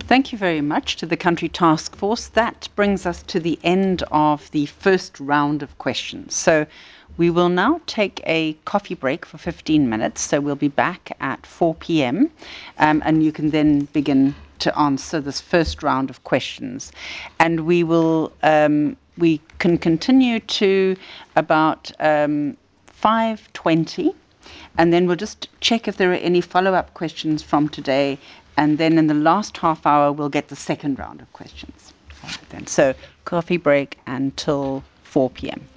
Thank you very much to the Country Task Force. That brings us to the end of the first round of questions. So we will now take a coffee break for 15 minutes. So we'll be back at 4 p.m. And you can then begin to answer this first round of questions. And we will we can continue to about 5:20. And then we'll just check if there are any follow-up questions from today. And then in the last half hour, we'll get the second round of questions. All right, then. So coffee break until 4 p.m.